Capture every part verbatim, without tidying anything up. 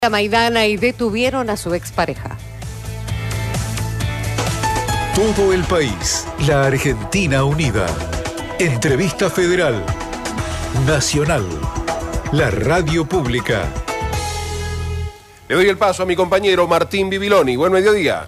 Maidana y detuvieron a su expareja. Todo el país, la Argentina unida. Entrevista Federal, Nacional, la radio pública. Le doy el paso a mi compañero Martín Bibiloni. Buen mediodía.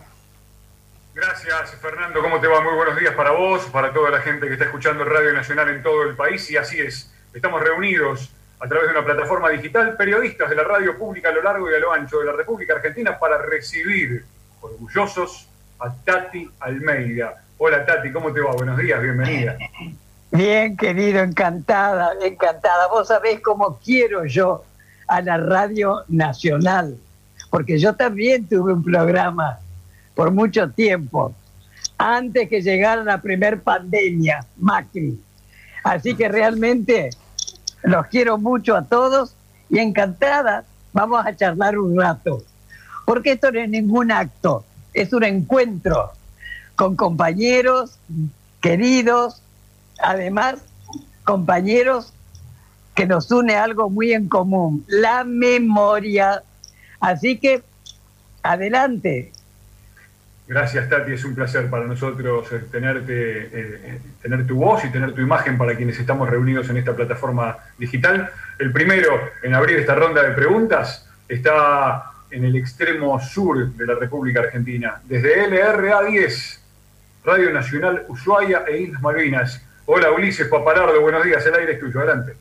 Gracias, Fernando. ¿Cómo te va? Muy buenos días para vos, para toda la gente que está escuchando Radio Nacional en todo el país. Y así es, estamos reunidos a través de una plataforma digital, periodistas de la radio pública a lo largo y a lo ancho de la República Argentina, para recibir orgullosos a Tati Almeida. Hola Tati, ¿cómo te va? Buenos días, bienvenida. Bien, querido, encantada, encantada. Vos sabés cómo quiero yo a la Radio Nacional, porque yo también tuve un programa por mucho tiempo, antes que llegara la primer pandemia, Macri. Así que realmente los quiero mucho a todos y encantada vamos a charlar un rato, porque esto no es ningún acto, es un encuentro con compañeros queridos, además compañeros que nos une algo muy en común, la memoria. Así que adelante. Gracias, Tati, es un placer para nosotros tenerte, eh, tener tu voz y tener tu imagen para quienes estamos reunidos en esta plataforma digital. El primero en abrir esta ronda de preguntas está en el extremo sur de la República Argentina, desde L R A diez, Radio Nacional Ushuaia e Islas Malvinas. Hola Ulises Papalardo, buenos días, el aire es tuyo, adelante.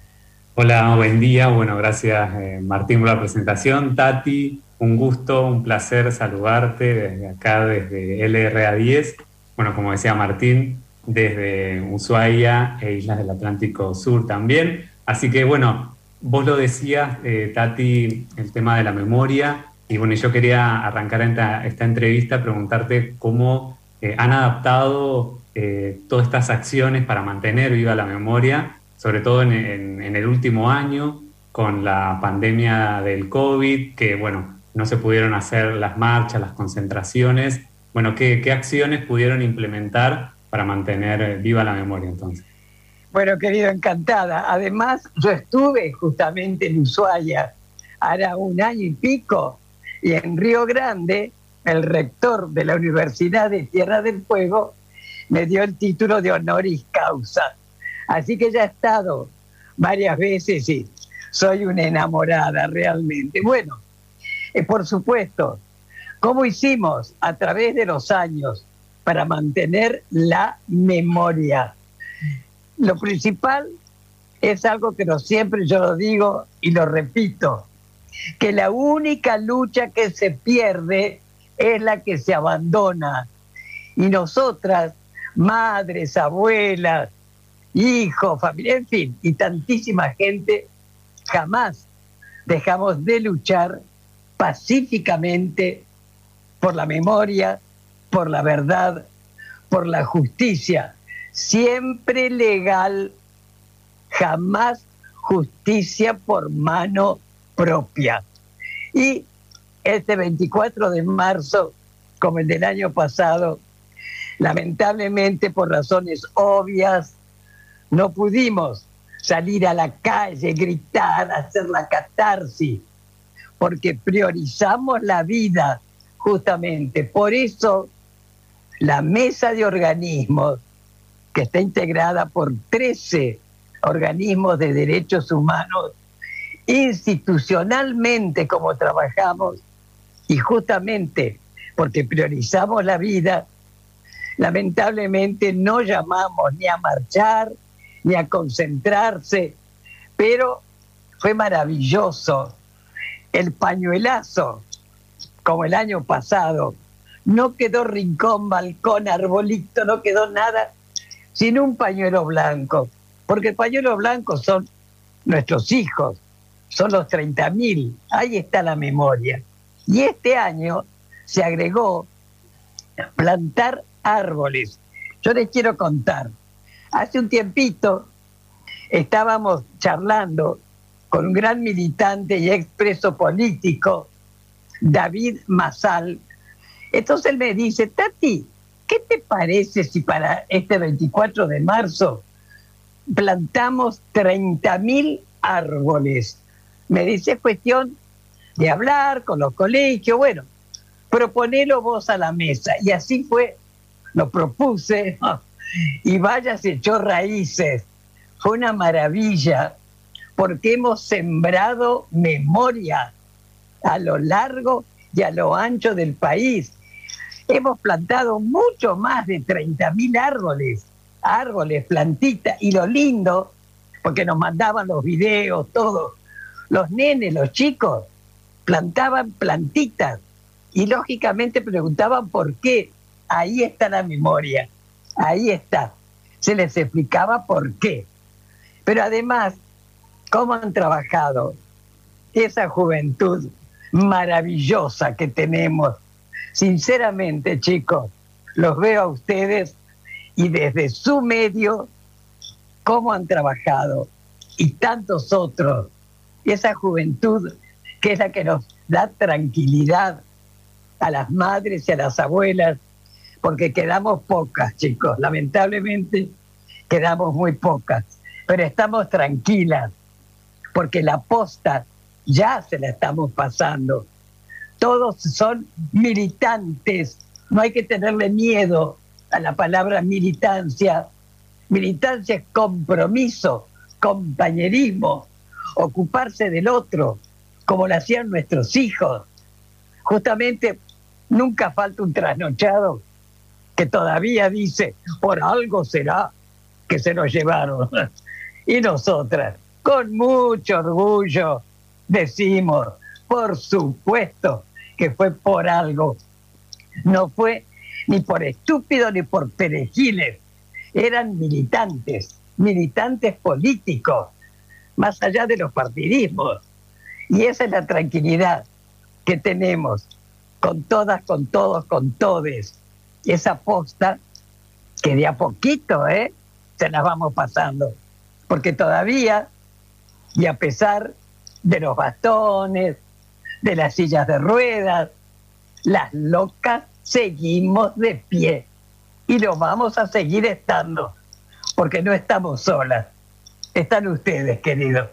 Hola, buen día, bueno, gracias eh, Martín por la presentación. Tati, un gusto, un placer saludarte desde acá, desde L R A diez, bueno, como decía Martín, desde Ushuaia e Islas del Atlántico Sur también. Así que, bueno, vos lo decías, eh, Tati, el tema de la memoria, y bueno, yo quería arrancar esta, esta entrevista, preguntarte cómo eh, han adaptado eh, todas estas acciones para mantener viva la memoria, sobre todo en, en, en el último año, con la pandemia del COVID, que, bueno, no se pudieron hacer las marchas, las concentraciones. Bueno, ¿qué, qué acciones pudieron implementar para mantener viva la memoria entonces? Bueno, querido, encantada. Además, yo estuve justamente en Ushuaia, hará un año y pico, y en Río Grande, el rector de la Universidad de Tierra del Fuego me dio el título de honoris causa. Así que ya he estado varias veces y soy una enamorada realmente. Bueno, Eh, por supuesto, ¿cómo hicimos a través de los años para mantener la memoria? Lo principal es algo que no siempre yo lo digo y lo repito, que la única lucha que se pierde es la que se abandona. Y nosotras, madres, abuelas, hijos, familia, en fin, y tantísima gente, jamás dejamos de luchar pacíficamente por la memoria, por la verdad, por la justicia, siempre legal, jamás justicia por mano propia. Y este veinticuatro de marzo, como el del año pasado, lamentablemente por razones obvias, no pudimos salir a la calle, gritar, hacer la catarsis, porque priorizamos la vida, justamente. Por eso, la mesa de organismos, que está integrada por trece organismos de derechos humanos, institucionalmente como trabajamos, y justamente porque priorizamos la vida, lamentablemente no llamamos ni a marchar, ni a concentrarse, pero fue maravilloso. El pañuelazo, como el año pasado, no quedó rincón, balcón, arbolito, no quedó nada, sino un pañuelo blanco. Porque el pañuelo blanco son nuestros hijos, son los treinta mil, ahí está la memoria. Y este año se agregó plantar árboles. Yo les quiero contar, hace un tiempito estábamos charlando con un gran militante y expreso político, David Masal. Entonces él me dice, Tati, ¿qué te parece si para este veinticuatro de marzo plantamos treinta mil árboles? Me dice, cuestión de hablar con los colegios, bueno, proponelo vos a la mesa. Y así fue, lo propuse, y vaya, se echó raíces. Fue una maravilla, porque hemos sembrado memoria a lo largo y a lo ancho del país. Hemos plantado mucho más de treinta mil árboles, árboles, plantitas, y lo lindo, porque nos mandaban los videos, todos, los nenes, los chicos, plantaban plantitas, y lógicamente preguntaban por qué. Ahí está la memoria, ahí está. Se les explicaba por qué. Pero además, cómo han trabajado esa juventud maravillosa que tenemos. Sinceramente, chicos, los veo a ustedes y desde su medio, cómo han trabajado, y tantos otros. Esa juventud que es la que nos da tranquilidad a las madres y a las abuelas, porque quedamos pocas, chicos, lamentablemente quedamos muy pocas, pero estamos tranquilas, porque la posta ya se la estamos pasando. Todos son militantes, no hay que tenerle miedo a la palabra militancia. Militancia es compromiso, compañerismo, ocuparse del otro, como lo hacían nuestros hijos. Justamente nunca falta un trasnochado que todavía dice, por algo será que se nos llevaron. Y nosotras, con mucho orgullo, decimos, por supuesto que fue por algo. No fue ni por estúpidos ni por perejiles. Eran militantes, militantes políticos, más allá de los partidismos. Y esa es la tranquilidad que tenemos con todas, con todos, con todes. Esa posta que de a poquito, ¿eh? se las vamos pasando. Porque todavía, y a pesar de los bastones, de las sillas de ruedas, las locas seguimos de pie. Y lo vamos a seguir estando, porque no estamos solas. Están ustedes, queridos.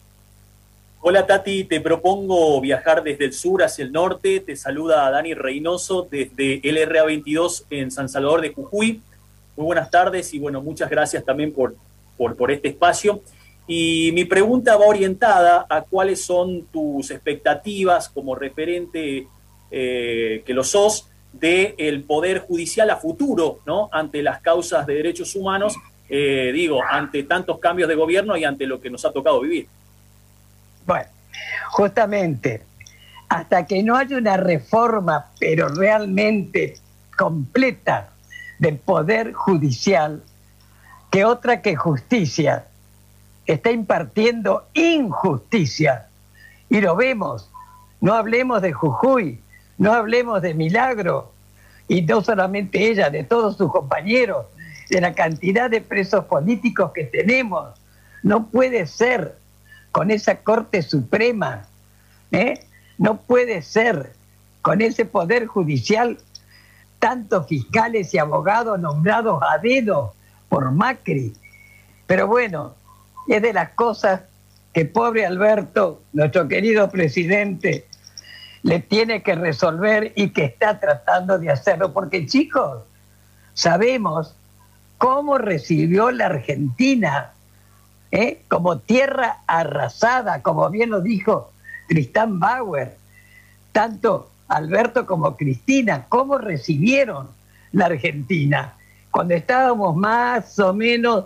Hola Tati, te propongo viajar desde el sur hacia el norte. Te saluda Dani Reynoso desde L R A veintidós en San Salvador de Jujuy. Muy buenas tardes y bueno, muchas gracias también por, por, por este espacio. Y mi pregunta va orientada a cuáles son tus expectativas como referente eh, que lo sos del Poder Judicial a futuro, ¿no? Ante las causas de derechos humanos, eh, digo, ante tantos cambios de gobierno y ante lo que nos ha tocado vivir. Bueno, justamente, hasta que no haya una reforma, pero realmente completa, del Poder Judicial, que otra que justicia está impartiendo injusticia. Y lo vemos. No hablemos de Jujuy, no hablemos de Milagro, y no solamente ella, de todos sus compañeros, de la cantidad de presos políticos que tenemos. No puede ser con esa Corte Suprema, ¿eh? No puede ser con ese Poder Judicial, tantos fiscales y abogados nombrados a dedo por Macri. Pero bueno, es de las cosas que pobre Alberto, nuestro querido presidente, le tiene que resolver y que está tratando de hacerlo. Porque, chicos, sabemos cómo recibió la Argentina, ¿eh? como tierra arrasada, como bien lo dijo Tristán Bauer, tanto Alberto como Cristina, cómo recibieron la Argentina cuando estábamos más o menos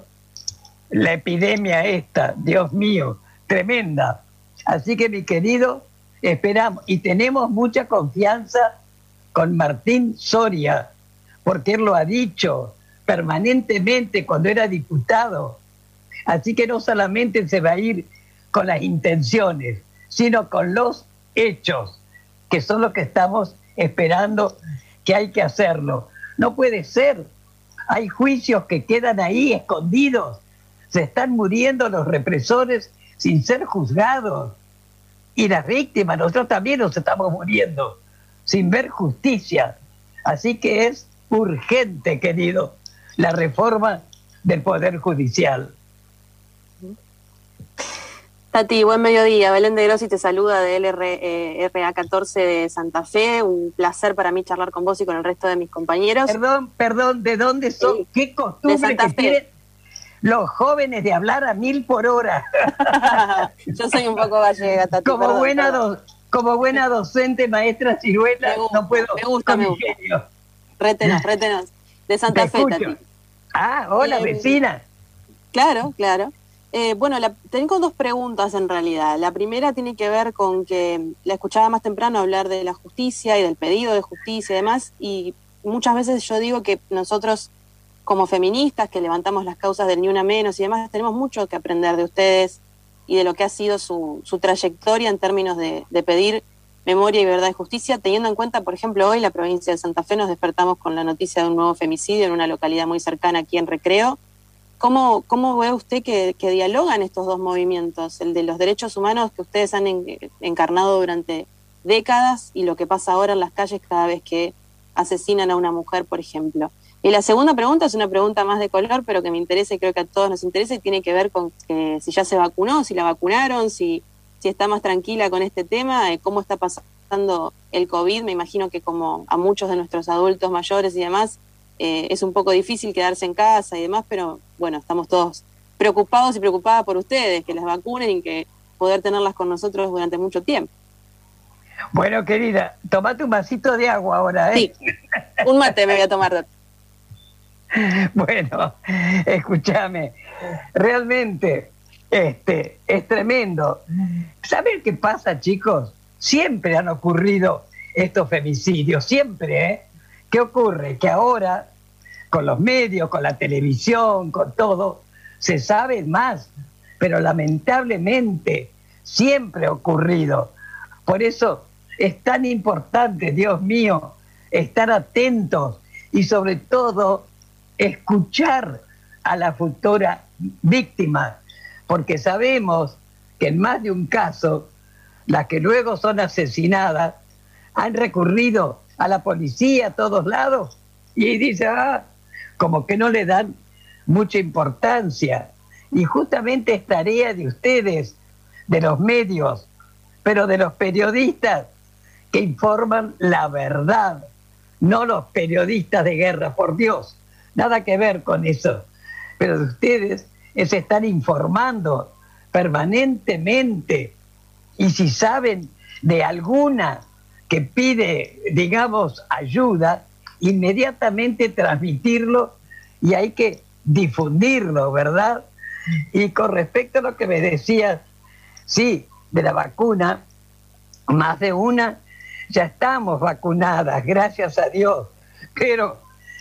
la epidemia esta, Dios mío, tremenda. Así que, mi querido, esperamos y tenemos mucha confianza con Martín Soria, porque él lo ha dicho permanentemente cuando era diputado. Así que no solamente se va a ir con las intenciones, sino con los hechos, que son los que estamos esperando que hay que hacerlo. No puede ser. Hay juicios que quedan ahí escondidos. Se están muriendo los represores sin ser juzgados. Y las víctimas, nosotros también nos estamos muriendo sin ver justicia. Así que es urgente, querido, la reforma del Poder Judicial. Tati, buen mediodía. Belén de Grossi te saluda de L R A catorce de Santa Fe. Un placer para mí charlar con vos y con el resto de mis compañeros. Perdón, perdón, ¿de dónde son? Sí, ¿Qué costumbre que tienen los jóvenes de hablar a mil por hora? Yo soy un poco gallega, Tati. Como, perdón, buena, perdón. Do, como buena docente, maestra Ciruela, me gusta, no puedo. Me gusta, me gusta. Genio. Retenos, retenos. De Santa Te Fe, escucho. Tati. Ah, hola, Eh, vecina. Claro, claro. Eh, bueno, la, tengo dos preguntas en realidad. La primera tiene que ver con que la escuchaba más temprano hablar de la justicia y del pedido de justicia y demás, y muchas veces yo digo que nosotros como feministas que levantamos las causas del Ni Una Menos y demás, tenemos mucho que aprender de ustedes y de lo que ha sido su, su trayectoria en términos de, de pedir memoria y verdad y justicia, teniendo en cuenta, por ejemplo, hoy la provincia de Santa Fe nos despertamos con la noticia de un nuevo femicidio en una localidad muy cercana aquí en Recreo. ¿Cómo, cómo ve usted que, que dialogan estos dos movimientos, el de los derechos humanos que ustedes han en, encarnado durante décadas y lo que pasa ahora en las calles cada vez que asesinan a una mujer, por ejemplo? Y la segunda pregunta es una pregunta más de color, pero que me interesa y creo que a todos nos interesa y tiene que ver con que si ya se vacunó, si la vacunaron, si, si está más tranquila con este tema, eh, cómo está pasando el COVID. Me imagino que como a muchos de nuestros adultos mayores y demás, Eh, es un poco difícil quedarse en casa y demás, pero bueno, estamos todos preocupados y preocupadas por ustedes, que las vacunen y que poder tenerlas con nosotros durante mucho tiempo. Bueno, querida, tomate un vasito de agua ahora, ¿eh? Sí, un mate me voy a tomar. Bueno, escúchame, realmente este, es tremendo. ¿Saben qué pasa, chicos? Siempre han ocurrido estos femicidios, siempre, ¿eh? ¿Qué ocurre? Que ahora, con los medios, con la televisión, con todo, se sabe más, pero lamentablemente siempre ha ocurrido. Por eso es tan importante, Dios mío, estar atentos y sobre todo escuchar a la futura víctima, porque sabemos que en más de un caso, las que luego son asesinadas han recurrido a la policía a todos lados y dice, ah, como que no le dan mucha importancia. Y justamente es tarea de ustedes, de los medios, pero de los periodistas que informan la verdad, no los periodistas de guerra, por Dios, nada que ver con eso. Pero de ustedes se están informando permanentemente y si saben de alguna que pide, digamos, ayuda, inmediatamente transmitirlo y hay que difundirlo, ¿verdad? Y con respecto a lo que me decías, sí, de la vacuna, más de una, ya estamos vacunadas, gracias a Dios, pero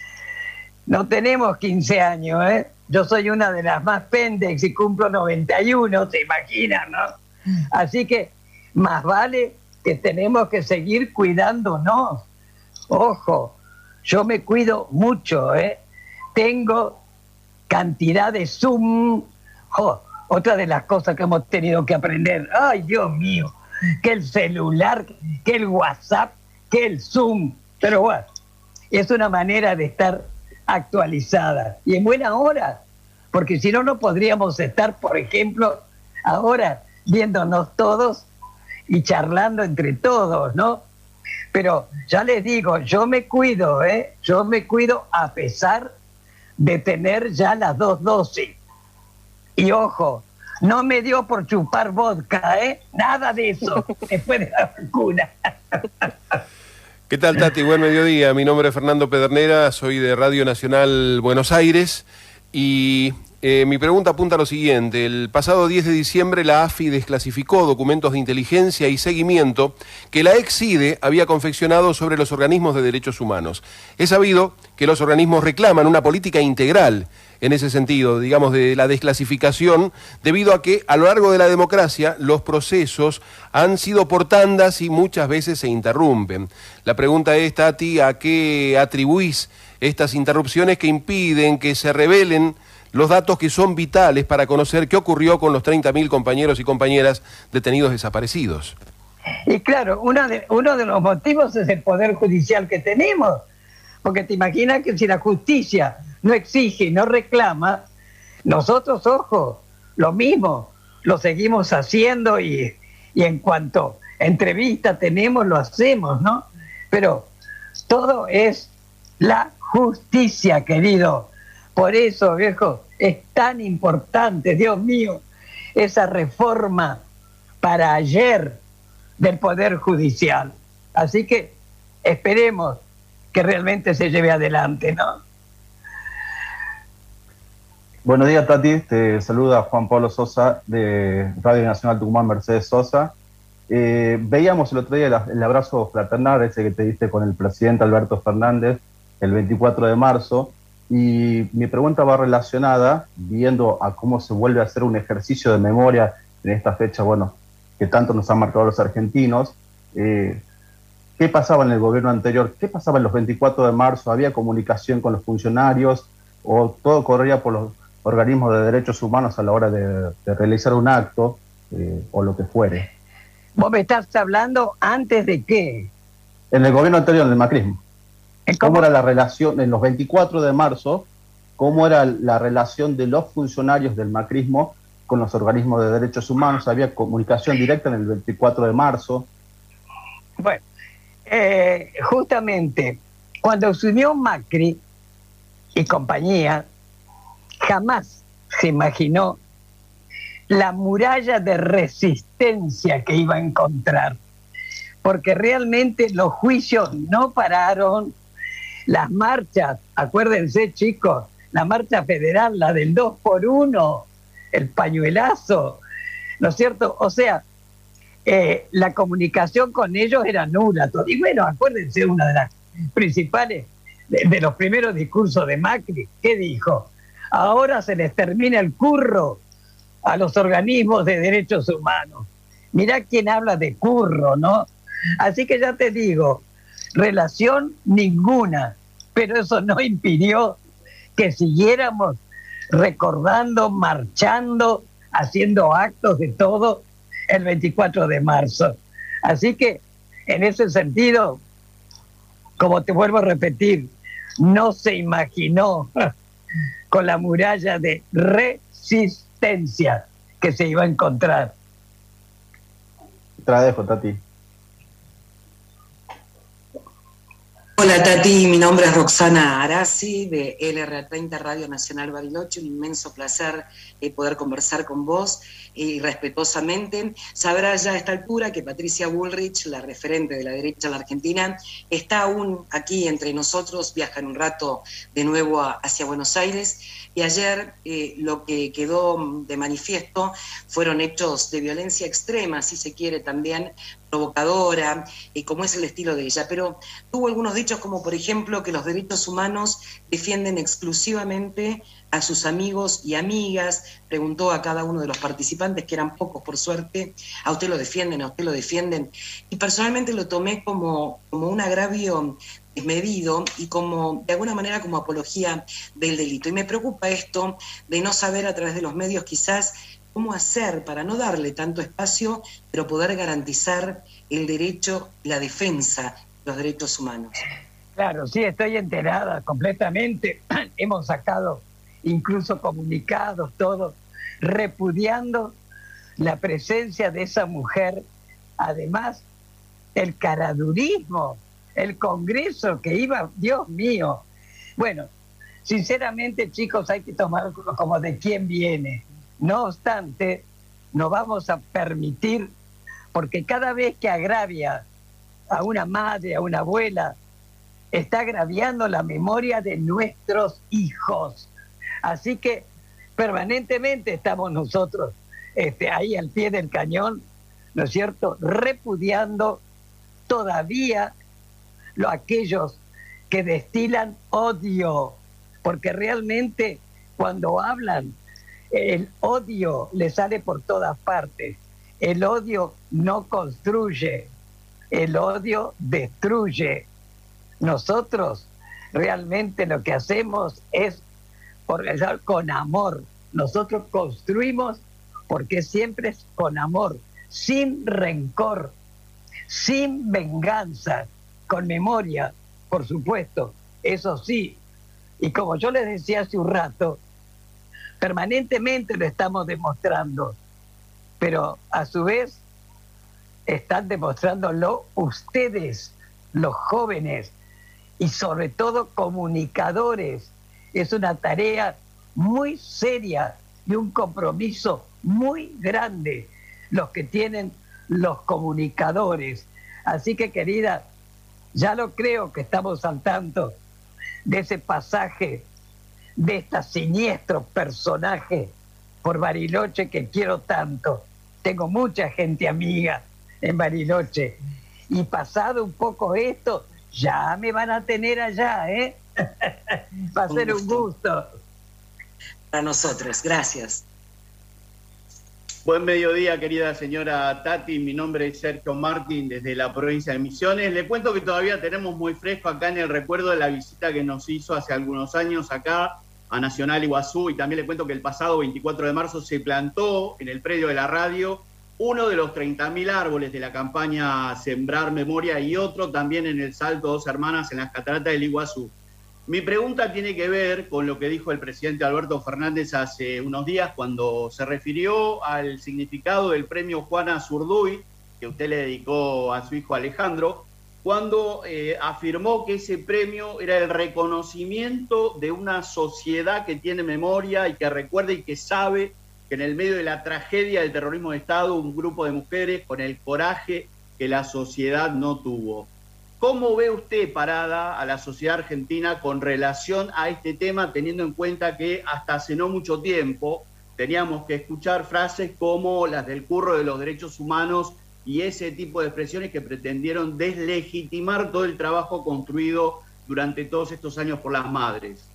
no tenemos quince años, ¿eh? Yo soy una de las más pendex y cumplo noventa y uno, se imaginan, ¿no? Así que más vale que tenemos que seguir cuidándonos. Ojo, yo me cuido mucho, ¿eh? Tengo cantidad de Zoom. Oh, otra de las cosas que hemos tenido que aprender. Ay, Dios mío, que el celular, que el WhatsApp, que el Zoom. Pero bueno, es una manera de estar actualizada. Y en buena hora, porque si no, no podríamos estar, por ejemplo, ahora viéndonos todos y charlando entre todos, ¿no? Pero ya les digo, yo me cuido, ¿eh? Yo me cuido a pesar de tener ya las dos dosis. Y ojo, no me dio por chupar vodka, ¿eh? Nada de eso, después de la vacuna. ¿Qué tal, Tati? Buen mediodía. Mi nombre es Fernando Pedernera, soy de Radio Nacional Buenos Aires y Eh, mi pregunta apunta a lo siguiente. El pasado diez de diciembre la A F I desclasificó documentos de inteligencia y seguimiento que la ex I D E había confeccionado sobre los organismos de derechos humanos. Es sabido que los organismos reclaman una política integral en ese sentido, digamos, de la desclasificación, debido a que a lo largo de la democracia los procesos han sido por tandas y muchas veces se interrumpen. La pregunta es, Tati, ¿a qué atribuís estas interrupciones que impiden que se revelen los datos que son vitales para conocer qué ocurrió con los treinta mil compañeros y compañeras detenidos desaparecidos? Y claro, uno de, uno de los motivos es el poder judicial que tenemos, porque te imaginas que si la justicia no exige y no reclama, nosotros, ojo, lo mismo, lo seguimos haciendo y, y en cuanto entrevista tenemos, lo hacemos, ¿no? Pero todo es la justicia, querido. Por eso, viejo, es tan importante, Dios mío, esa reforma para ayer del Poder Judicial. Así que esperemos que realmente se lleve adelante, ¿no? Buenos días, Tati. Te saluda Juan Pablo Sosa de Radio Nacional Tucumán, Mercedes Sosa. Eh, veíamos el otro día el, el abrazo fraternal, ese que te diste con el presidente Alberto Fernández el veinticuatro de marzo, y mi pregunta va relacionada, viendo a cómo se vuelve a hacer un ejercicio de memoria en esta fecha, bueno, que tanto nos han marcado los argentinos. Eh, ¿Qué pasaba en el gobierno anterior? ¿Qué pasaba en los veinticuatro de marzo? ¿Había comunicación con los funcionarios o todo corría por los organismos de derechos humanos a la hora de, de realizar un acto eh, o lo que fuere? ¿Vos me estás hablando antes de qué? En el gobierno anterior, en el macrismo. ¿Cómo? ¿Cómo era la relación en los veinticuatro de marzo? ¿Cómo era la relación de los funcionarios del macrismo con los organismos de derechos humanos? ¿Había comunicación directa en el veinticuatro de marzo? Bueno, eh, justamente cuando asumió Macri y compañía, jamás se imaginó la muralla de resistencia que iba a encontrar, porque realmente los juicios no pararon, las marchas, acuérdense chicos, la marcha federal, la del dos por uno, el pañuelazo, ¿no es cierto? O sea, eh, la comunicación con ellos era nula. Y bueno, acuérdense una de las principales, de, de los primeros discursos de Macri, ¿qué dijo? Ahora se les termina el curro a los organismos de derechos humanos. Mirá quién habla de curro, ¿no? Así que ya te digo, relación ninguna, pero eso no impidió que siguiéramos recordando, marchando, haciendo actos de todo el veinticuatro de marzo. Así que, en ese sentido, como te vuelvo a repetir, no se imaginó con la muralla de resistencia que se iba a encontrar. Te la dejo, Tati. Hola Tati, mi nombre es Roxana Arasi de L R treinta Radio Nacional Bariloche. Un inmenso placer eh, poder conversar con vos y eh, respetuosamente. Sabrás ya a esta altura que Patricia Bullrich, la referente de la derecha en la Argentina, está aún aquí entre nosotros, viaja en un rato de nuevo a, hacia Buenos Aires. Y ayer eh, lo que quedó de manifiesto fueron hechos de violencia extrema, si se quiere también, provocadora, eh, como es el estilo de ella. Pero tuvo algunos dichos como, por ejemplo, que los derechos humanos defienden exclusivamente a sus amigos y amigas. Preguntó a cada uno de los participantes, que eran pocos por suerte, ¿a usted lo defienden? ¿A usted lo defienden? Y personalmente lo tomé como, como un agravio desmedido y como de alguna manera como apología del delito. Y me preocupa esto de no saber a través de los medios quizás cómo hacer para no darle tanto espacio, pero poder garantizar el derecho, la defensa de los derechos humanos. Claro, sí, estoy enterada completamente. Hemos sacado incluso comunicados, todos, repudiando la presencia de esa mujer. Además, el caradurismo, el Congreso que iba, Dios mío. Bueno, sinceramente, chicos, hay que tomarlo como de quién viene. No obstante, no vamos a permitir, porque cada vez que agravia a una madre, a una abuela, está agraviando la memoria de nuestros hijos. Así que permanentemente estamos nosotros este, ahí al pie del cañón, ¿no es cierto?, repudiando todavía lo, aquellos que destilan odio, porque realmente cuando hablan, el odio le sale por todas partes. El odio no construye, el odio destruye. Nosotros realmente lo que hacemos es organizar con amor. Nosotros construimos porque siempre es con amor, sin rencor, sin venganza, con memoria, por supuesto, eso sí. Y como yo les decía hace un rato, permanentemente lo estamos demostrando. pero a su vez están demostrándolo ustedes, los jóvenes, y sobre todo comunicadores. Es una tarea muy seria y un compromiso muy grande los que tienen los comunicadores. Así que, querida, ya lo creo que estamos al tanto de ese pasaje de este siniestro personaje por Bariloche que quiero tanto. Tengo mucha gente amiga en Bariloche y pasado un poco esto, ya me van a tener allá, ¿eh? Va a ser un gusto. Para nosotros, gracias. Buen mediodía, querida señora Tati. Mi nombre es Sergio Martín, desde la provincia de Misiones. Le cuento que todavía tenemos muy fresco acá en el recuerdo de la visita que nos hizo hace algunos años acá a Nacional Iguazú, y también le cuento que el pasado veinticuatro de marzo se plantó en el predio de la radio uno de los treinta mil árboles de la campaña Sembrar Memoria y otro también en el Salto Dos Hermanas en las cataratas del Iguazú. Mi pregunta tiene que ver con lo que dijo el presidente Alberto Fernández hace unos días cuando se refirió al significado del premio Juana Zurduy, que usted le dedicó a su hijo Alejandro, cuando eh, afirmó que ese premio era el reconocimiento de una sociedad que tiene memoria y que recuerda y que sabe que en el medio de la tragedia del terrorismo de Estado, un grupo de mujeres con el coraje que la sociedad no tuvo. ¿Cómo ve usted parada a la sociedad argentina con relación a este tema, teniendo en cuenta que hasta hace no mucho tiempo teníamos que escuchar frases como las del curro de los derechos humanos y ese tipo de expresiones que pretendieron deslegitimar todo el trabajo construido durante todos estos años por las madres?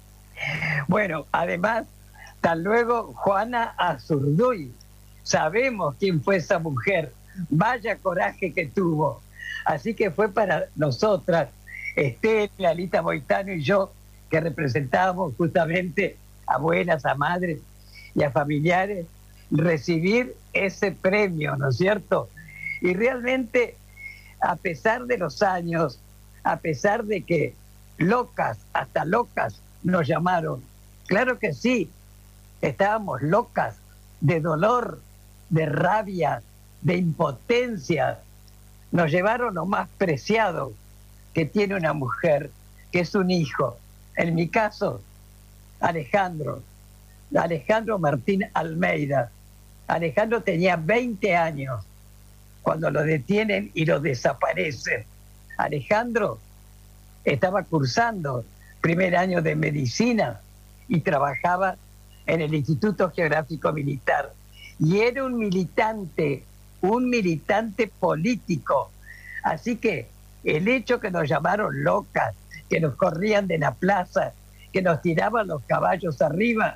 Bueno, además, tan luego Juana Azurduy, sabemos quién fue esa mujer, vaya coraje que tuvo. Así que fue para nosotras, Estela, Alita Boitano y yo, que representábamos justamente a abuelas, a madres y a familiares, recibir ese premio, ¿no es cierto? Y realmente, a pesar de los años, a pesar de que locas, hasta locas, nos llamaron, claro que sí, estábamos locas de dolor, de rabia, de impotencia. Nos llevaron lo más preciado que tiene una mujer, que es un hijo. En mi caso, Alejandro, Alejandro Martín Almeida. Alejandro tenía veinte años cuando lo detienen y lo desaparecen. Alejandro estaba cursando primer año de medicina y trabajaba en el Instituto Geográfico Militar. Y era un militante, un militante político. Así que el hecho que nos llamaron locas, que nos corrían de la plaza, que nos tiraban los caballos arriba,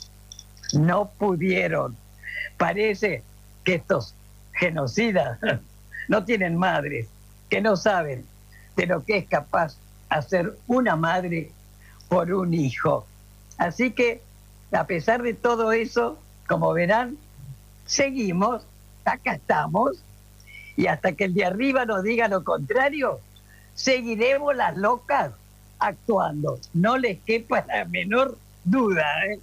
no pudieron. Parece que estos genocidas no tienen madres, que no saben de lo que es capaz hacer una madre por un hijo. Así que, a pesar de todo eso, como verán, seguimos, acá estamos, y hasta que el de arriba nos diga lo contrario, seguiremos las locas actuando. No les quepa la menor duda, ¿eh?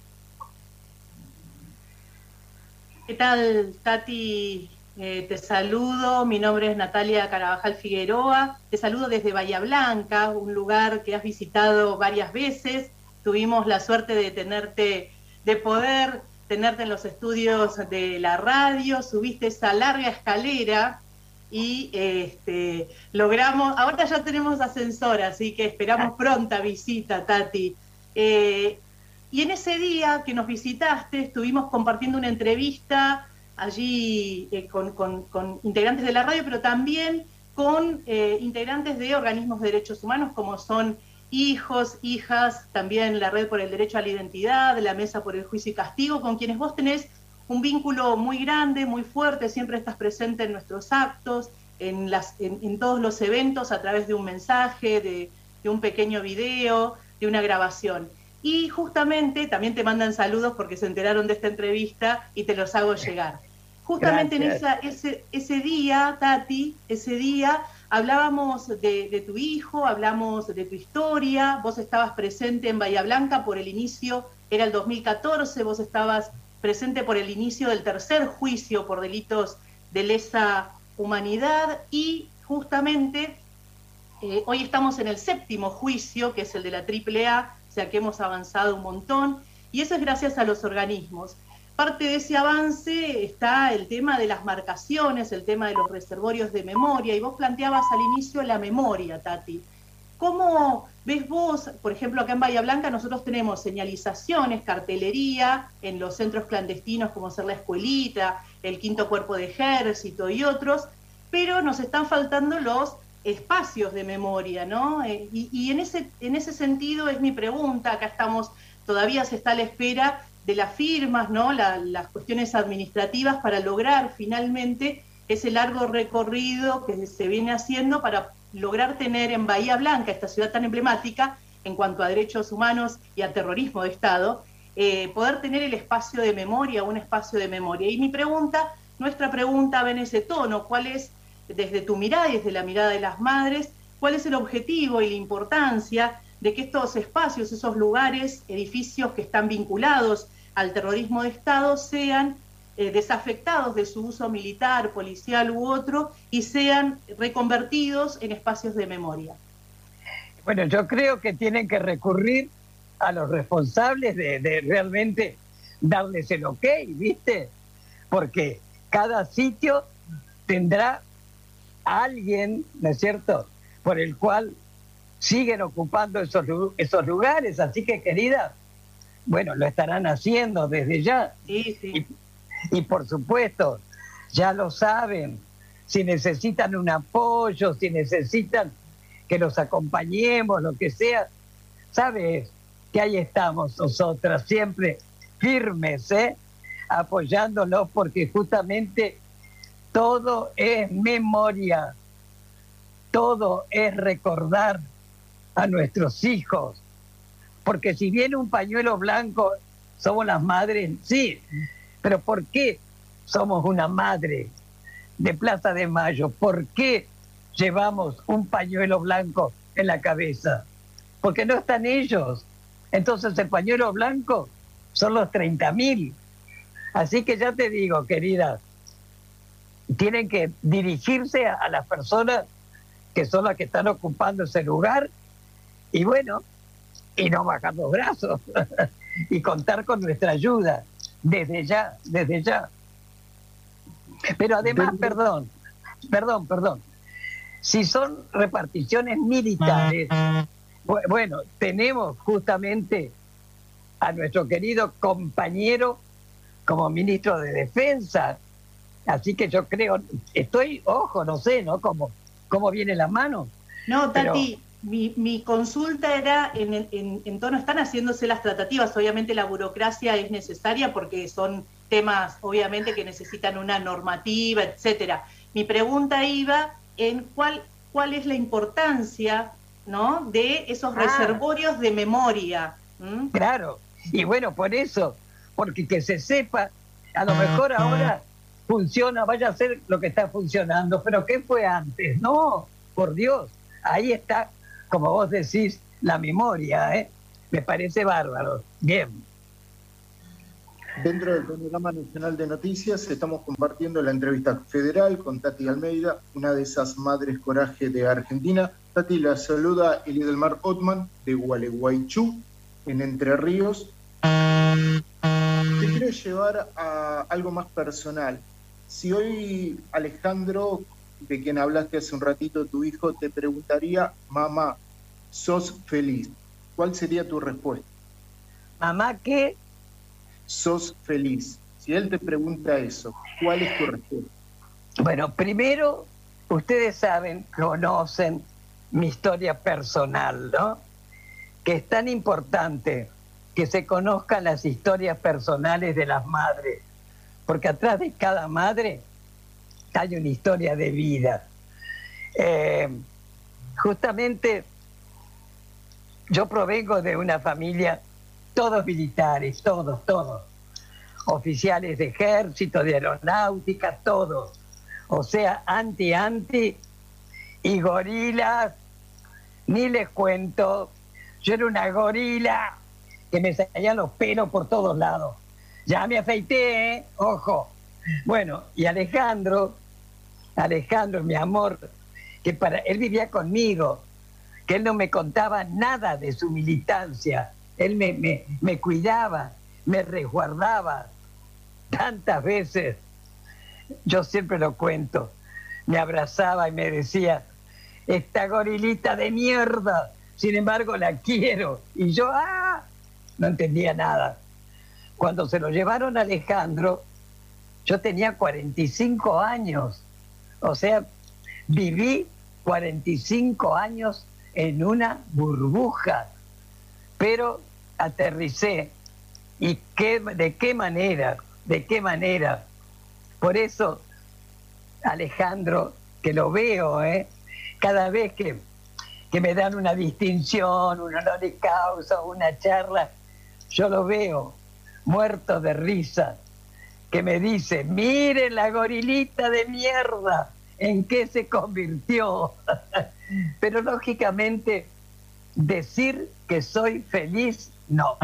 ¿Qué tal, Tati? Eh, te saludo, mi nombre es Natalia Carabajal Figueroa, te saludo desde Bahía Blanca, un lugar que has visitado varias veces. Tuvimos la suerte de tenerte, de poder tenerte en los estudios de la radio, subiste esa larga escalera y este, logramos, ahora ya tenemos ascensor, así que esperamos pronta visita, Tati. Eh, y en ese día que nos visitaste, estuvimos compartiendo una entrevista allí eh, con, con, con integrantes de la radio, pero también con eh, integrantes de organismos de derechos humanos, como son hijos, hijas, también la Red por el Derecho a la Identidad, la Mesa por el Juicio y Castigo, con quienes vos tenés un vínculo muy grande, muy fuerte, siempre estás presente en nuestros actos, en, las, en, en todos los eventos, a través de un mensaje, de, de un pequeño video, de una grabación. Y justamente también te mandan saludos porque se enteraron de esta entrevista y te los hago llegar. Justamente Gracias. en esa, ese, ese día, Tati, ese día hablábamos de, de tu hijo, hablamos de tu historia, vos estabas presente en Bahía Blanca por el inicio, era el dos mil catorce, vos estabas presente por el inicio del tercer juicio por delitos de lesa humanidad y justamente eh, hoy estamos en el séptimo juicio, que es el de la triple A, o sea que hemos avanzado un montón, y eso es gracias a los organismos. Parte de ese avance está el tema de las marcaciones, el tema de los reservorios de memoria, y vos planteabas al inicio la memoria, Tati. ¿Cómo ves vos, por ejemplo, acá en Bahía Blanca nosotros tenemos señalizaciones, cartelería en los centros clandestinos como ser la Escuelita, el Quinto Cuerpo de Ejército y otros, pero nos están faltando los espacios de memoria, ¿no? Eh, y y en, ese, en ese sentido es mi pregunta, acá estamos, todavía se está a la espera de las firmas, ¿no? La, las cuestiones administrativas para lograr finalmente ese largo recorrido que se viene haciendo para lograr tener en Bahía Blanca, esta ciudad tan emblemática en cuanto a derechos humanos y a terrorismo de Estado, eh, poder tener el espacio de memoria, un espacio de memoria. Y mi pregunta, nuestra pregunta va en ese tono, ¿cuál es, desde tu mirada y desde la mirada de las madres, cuál es el objetivo y la importancia de que estos espacios, esos lugares, edificios que están vinculados al terrorismo de Estado sean Eh, desafectados de su uso militar, policial u otro, y sean reconvertidos en espacios de memoria? Bueno, yo creo que tienen que recurrir a los responsables de, de realmente darles el ok, ¿viste? Porque cada sitio tendrá a alguien, ¿no es cierto?, por el cual siguen ocupando esos, esos lugares. Así que, querida, bueno, lo estarán haciendo desde ya. Sí, sí. Y, Y por supuesto, ya lo saben, si necesitan un apoyo, si necesitan que los acompañemos, lo que sea, sabes que ahí estamos nosotras, siempre firmes, ¿eh? apoyándolos, porque justamente todo es memoria, todo es recordar a nuestros hijos, porque si viene un pañuelo blanco, somos las madres, sí. Pero ¿por qué somos una madre de Plaza de Mayo? ¿Por qué llevamos un pañuelo blanco en la cabeza? Porque no están ellos. Entonces el pañuelo blanco son los treinta mil. Así que ya te digo, querida, tienen que dirigirse a, a las personas que son las que están ocupando ese lugar y bueno, y no bajar los brazos y contar con nuestra ayuda. Desde ya, desde ya. Pero además, perdón, perdón, perdón. Si son reparticiones militares, bueno, tenemos justamente a nuestro querido compañero como ministro de Defensa. Así que yo creo, estoy, ojo, no sé, ¿no? ¿Cómo, cómo viene la mano? No, Tati, Pero... Mi, mi consulta era en, en, en tono, están haciéndose las tratativas, obviamente la burocracia es necesaria porque son temas obviamente que necesitan una normativa, etcétera. Mi pregunta iba en cuál, cuál es la importancia, ¿no?, de esos ah. reservorios de memoria. ¿Mm? Claro, y bueno, por eso, porque que se sepa, a lo mejor ahora funciona, vaya a ser lo que está funcionando, pero ¿qué fue antes? No, por Dios, ahí está, como vos decís, la memoria, ¿eh? Me parece bárbaro. Bien. Dentro del panorama nacional de noticias estamos compartiendo la entrevista federal con Tati Almeida, una de esas madres coraje de Argentina. Tati, la saluda Elidelmar Otman de Gualeguaychú, en Entre Ríos. Te quiero llevar a algo más personal. Si hoy Alejandro, de quien hablaste hace un ratito, tu hijo, te preguntaría, mamá, ¿sos feliz? ¿Cuál sería tu respuesta? Mamá, ¿qué? ¿Sos feliz? Si él te pregunta eso, ¿cuál es tu respuesta? Bueno, primero, ustedes saben, conocen mi historia personal, ¿no? Que es tan importante que se conozcan las historias personales de las madres, porque atrás de cada madre hay una historia de vida. Eh, justamente yo provengo de una familia, todos militares, todos, todos, oficiales de ejército, de aeronáutica, todos, o sea, anti, anti, y gorilas, ni les cuento, yo era una gorila que me salían los pelos por todos lados. Ya me afeité, ¿eh? Ojo. Bueno, y Alejandro, Alejandro, mi amor, que para él vivía conmigo, que él no me contaba nada de su militancia. Él me, me, me cuidaba, me resguardaba. Tantas veces, yo siempre lo cuento, me abrazaba y me decía, esta gorilita de mierda, sin embargo la quiero. Y yo, ¡ah! No entendía nada. Cuando se lo llevaron a Alejandro, yo tenía cuarenta y cinco años. O sea, viví cuarenta y cinco años en una burbuja. Pero aterricé. ¿Y qué, de qué manera? ¿De qué manera? Por eso, Alejandro, que lo veo, ¿eh? Cada vez que, que me dan una distinción, un honor de causa, una charla, yo lo veo muerto de risa, que me dice, miren la gorilita de mierda, ¿en qué se convirtió? Pero lógicamente, decir que soy feliz, no.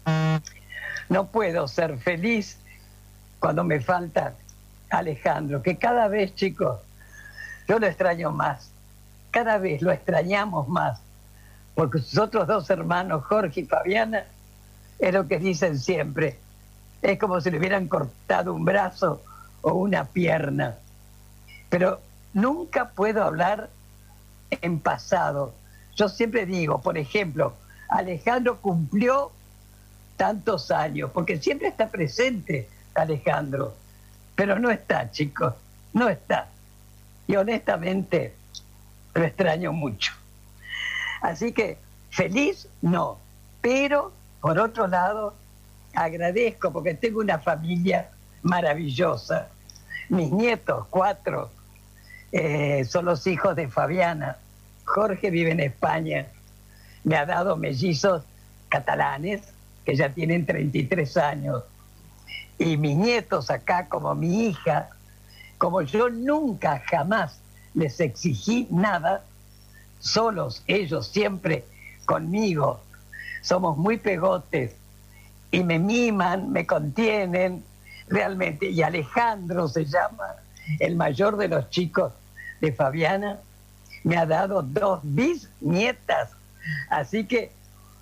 No puedo ser feliz cuando me falta Alejandro, que cada vez, chicos, yo lo extraño más. Cada vez lo extrañamos más, porque sus otros dos hermanos, Jorge y Fabiana, es lo que dicen siempre. Es como si le hubieran cortado un brazo o una pierna. Pero nunca puedo hablar en pasado. Yo siempre digo, por ejemplo, Alejandro cumplió tantos años, porque siempre está presente Alejandro, pero no está, chicos, no está. Y honestamente lo extraño mucho. Así que feliz no, pero por otro lado agradezco porque tengo una familia maravillosa. Mis nietos, cuatro, eh, son los hijos de Fabiana. Jorge vive en España, me ha dado mellizos catalanes que ya tienen treinta y tres años. Y mis nietos acá, como mi hija, como yo nunca jamás les exigí nada, solos ellos siempre conmigo, somos muy pegotes y me miman, me contienen realmente. Y Alejandro se llama, el mayor de los chicos de Fabiana, me ha dado dos bisnietas, así que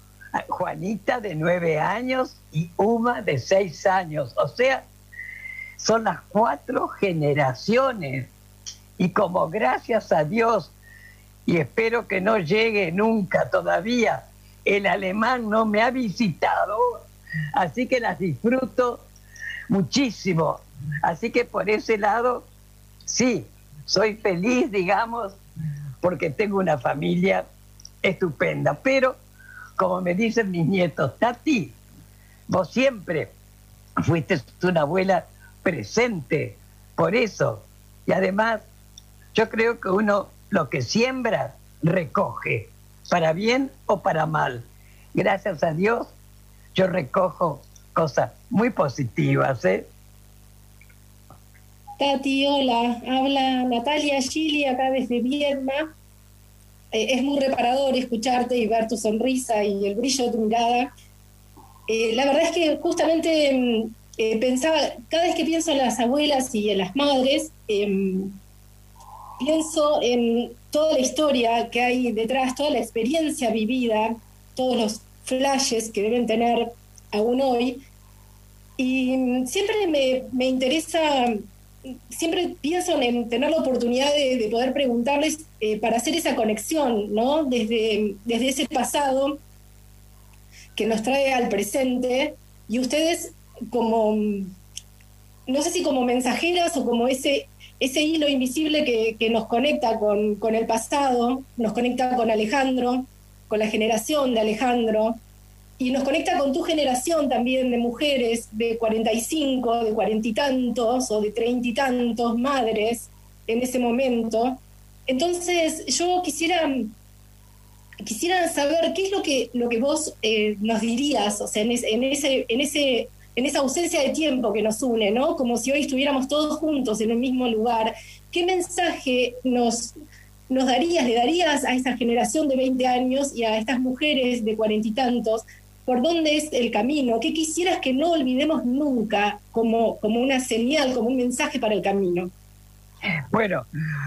Juanita de nueve años y Uma de seis años, o sea, son las cuatro generaciones. Y como gracias a Dios, y espero que no llegue nunca todavía, el alemán no me ha visitado, así que las disfruto muchísimo. Así que por ese lado, sí, soy feliz, digamos, porque tengo una familia estupenda. Pero, como me dicen mis nietos, Tati, vos siempre fuiste una abuela presente, por eso. Y además, yo creo que uno lo que siembra, recoge, para bien o para mal. Gracias a Dios, yo recojo cosas muy positivas, ¿eh? Tati, hola, habla Natalia Gili acá desde Viedma. Eh, es muy reparador escucharte y ver tu sonrisa y el brillo de tu mirada. Eh, la verdad es que justamente eh, pensaba, cada vez que pienso en las abuelas y en las madres, eh, pienso en toda la historia que hay detrás, toda la experiencia vivida, todos los flashes que deben tener aún hoy. Y siempre me, me interesa, siempre pienso en tener la oportunidad de, de poder preguntarles eh, para hacer esa conexión, ¿no? Desde, desde ese pasado que nos trae al presente, y ustedes como, no sé si como mensajeras o como ese, ese hilo invisible que, que nos conecta con, con el pasado, nos conecta con Alejandro, con la generación de Alejandro, y nos conecta con tu generación también de mujeres de cuarenta y cinco, de cuarenta y tantos o de treinta y tantos madres en ese momento. Entonces yo quisiera, quisiera saber qué es lo que, lo que vos eh, nos dirías, o sea, en, es, en, ese, en, ese, en esa ausencia de tiempo que nos une, ¿no? Como si hoy estuviéramos todos juntos en un mismo lugar. ¿Qué mensaje nos... nos darías, le darías a esa generación de veinte años y a estas mujeres de cuarenta y tantos por dónde es el camino, qué quisieras que no olvidemos nunca como, como una señal, como un mensaje para el camino. Bueno,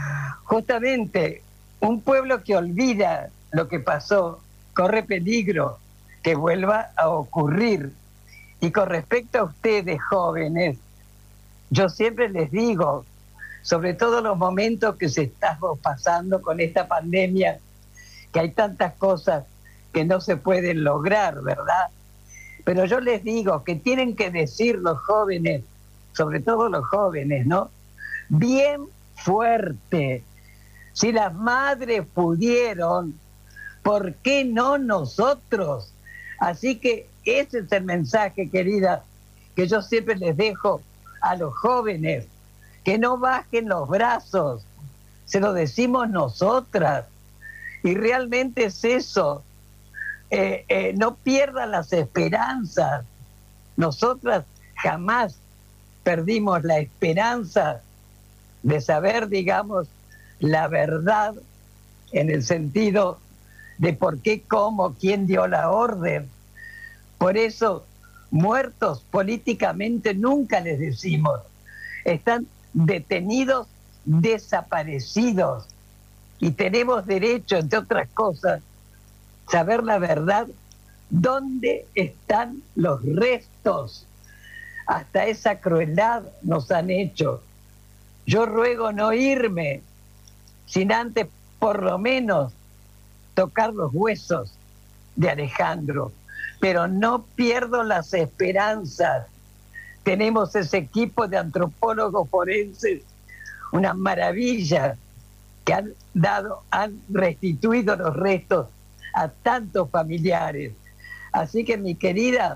justamente un pueblo que olvida lo que pasó corre peligro que vuelva a ocurrir. Y con respecto a ustedes jóvenes, yo siempre les digo, sobre todo los momentos que se estamos pasando con esta pandemia, que hay tantas cosas que no se pueden lograr, ¿verdad? Pero yo les digo que tienen que decir los jóvenes, sobre todo los jóvenes, ¿no? Bien fuerte. Si las madres pudieron, ¿por qué no nosotros? Así que ese es el mensaje, querida, que yo siempre les dejo a los jóvenes, que no bajen los brazos, se lo decimos nosotras, y realmente es eso, eh, eh, no pierdan las esperanzas. Nosotras jamás perdimos la esperanza de saber, digamos, la verdad en el sentido de por qué, cómo, quién dio la orden. Por eso, muertos políticamente nunca les decimos. Están detenidos, desaparecidos. Y tenemos derecho, entre otras cosas, saber la verdad, dónde están los restos. Hasta esa crueldad nos han hecho. Yo ruego no irme sin antes, por lo menos, tocar los huesos de Alejandro. Pero no pierdo las esperanzas. Tenemos ese equipo de antropólogos forenses, una maravilla, que han dado, han restituido los restos a tantos familiares. Así que, mi querida,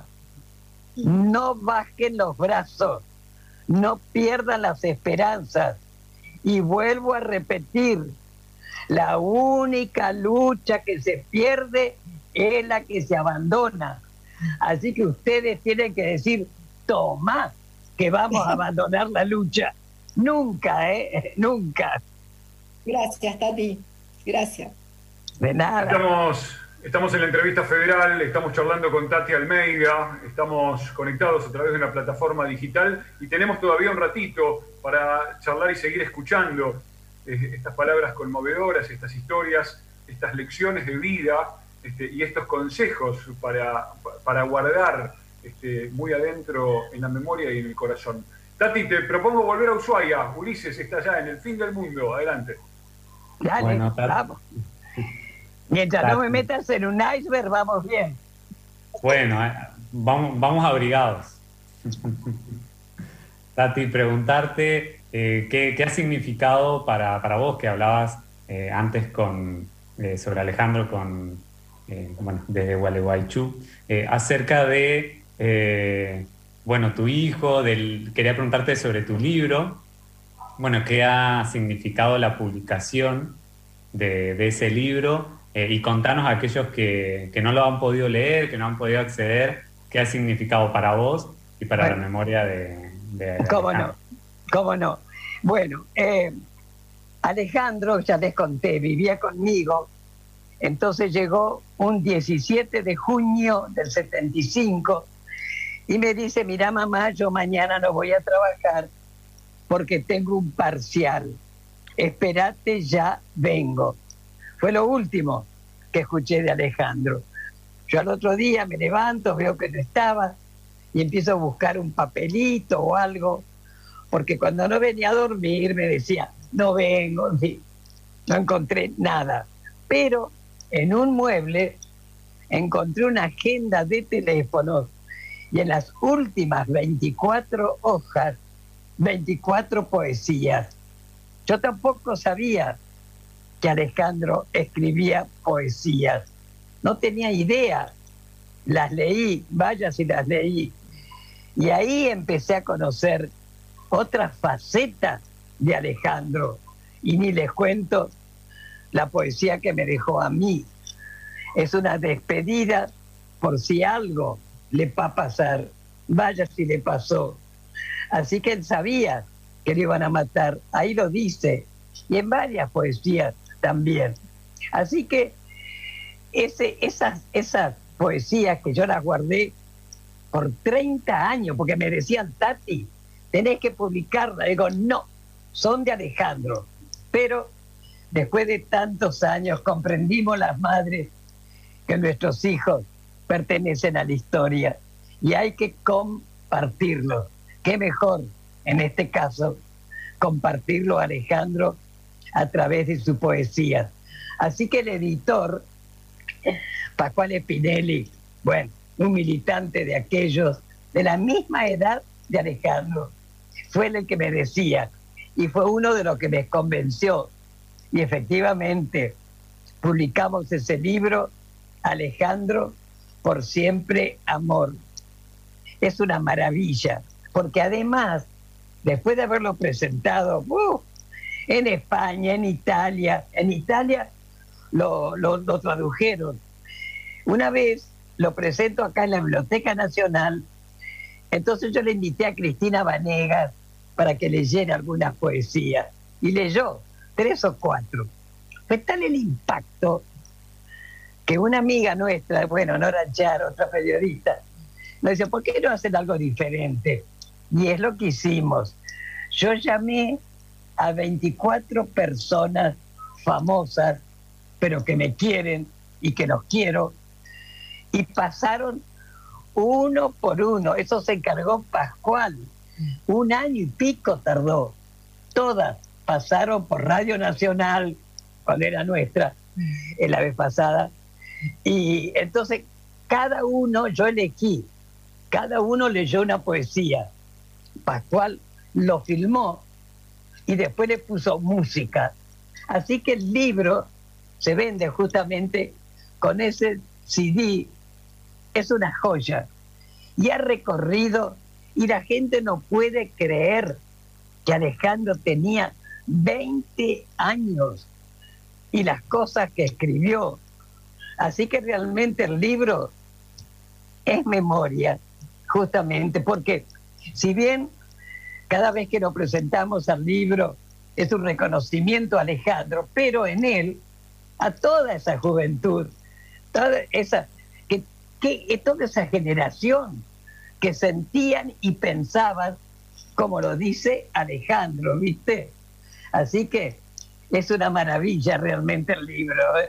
no bajen los brazos, no pierdan las esperanzas. Y vuelvo a repetir, la única lucha que se pierde es la que se abandona. Así que ustedes tienen que decir, toma, que vamos a abandonar la lucha. Nunca, ¿eh? Nunca. Gracias, Tati. Gracias. De nada. Estamos, estamos en la entrevista federal, estamos charlando con Tati Almeida, estamos conectados a través de una plataforma digital y tenemos todavía un ratito para charlar y seguir escuchando eh, estas palabras conmovedoras, estas historias, estas lecciones de vida este, y estos consejos para, para guardar este, muy adentro en la memoria y en el corazón. Tati, te propongo volver a Ushuaia. Ulises está allá en el fin del mundo. Adelante. Dale, Bueno, vamos. Mientras Tati. no me metas en un iceberg, vamos bien. Bueno, eh, vamos, vamos abrigados. Tati, preguntarte eh, ¿qué, qué ha significado para, para vos, que hablabas eh, antes con, eh, sobre Alejandro con, eh, bueno, desde Gualeguaychú, eh, acerca de, eh, bueno, tu hijo, del, quería preguntarte sobre tu libro, bueno, qué ha significado la publicación de, de ese libro, eh, y contanos a aquellos que, que no lo han podido leer, que no han podido acceder, qué ha significado para vos y para Bueno. la memoria de, de ¿Cómo Alejandro. no? ¿Cómo no? Bueno, eh, Alejandro, ya les conté, vivía conmigo, entonces llegó un diecisiete de junio del setenta y cinco y me dice, mira mamá, yo mañana no voy a trabajar porque tengo un parcial, espérate, ya vengo. Fue lo último que escuché de Alejandro. Yo al otro día me levanto, veo que no estaba y empiezo a buscar un papelito o algo, porque cuando no venía a dormir me decía, no vengo, en fin, no encontré nada. Pero en un mueble encontré una agenda de teléfonos y en las últimas veinticuatro hojas, veinticuatro poesías. Yo tampoco sabía que Alejandro escribía poesías. No tenía idea. Las leí, vaya si las leí. Y ahí empecé a conocer otras facetas de Alejandro. Y ni les cuento la poesía que me dejó a mí. Es una despedida por si algo le va a pasar. Vaya si le pasó. Así que él sabía que le iban a matar. Ahí lo dice. Y en varias poesías también. Así que ese, esas, esas poesías que yo las guardé por treinta años, porque me decían, Tati, tenés que publicarla. Digo, no, son de Alejandro. Pero después de tantos años comprendimos las madres que nuestros hijos pertenecen a la historia y hay que compartirlo. Qué mejor, en este caso, compartirlo a Alejandro a través de su poesía. Así que el editor, Pascual Spinelli, bueno, un militante de aquellos de la misma edad de Alejandro, fue el que me decía, y fue uno de los que me convenció. Y efectivamente, publicamos ese libro, Alejandro, por siempre amor. Es una maravilla, porque además, después de haberlo presentado uh, en España, en Italia, en Italia lo, lo, lo tradujeron. Una vez lo presento acá en la Biblioteca Nacional, entonces yo le invité a Cristina Vanegas para que leyera algunas poesías, y leyó tres o cuatro. Fue tal el impacto que una amiga nuestra, bueno, Nora Char, otra periodista, nos dice, ¿por qué no hacen algo diferente? Y es lo que hicimos. Yo llamé a veinticuatro personas famosas, pero que me quieren y que los quiero, y pasaron uno por uno. Eso se encargó Pascual. Un año y pico tardó. Todas pasaron por Radio Nacional, cuando era nuestra, en la vez pasada. Y entonces cada uno, yo elegí, cada uno leyó una poesía. Pascual lo filmó y después le puso música. Así que el libro se vende justamente con ese C D. Es una joya. Y ha recorrido, y la gente no puede creer que Alejandro tenía veinte años y las cosas que escribió. Así que realmente el libro es memoria, justamente, porque si bien cada vez que nos presentamos al libro es un reconocimiento a Alejandro, pero en él, a toda esa juventud, toda esa, que, que, toda esa generación que sentían y pensaban, como lo dice Alejandro, ¿viste? Así que es una maravilla realmente el libro, ¿eh?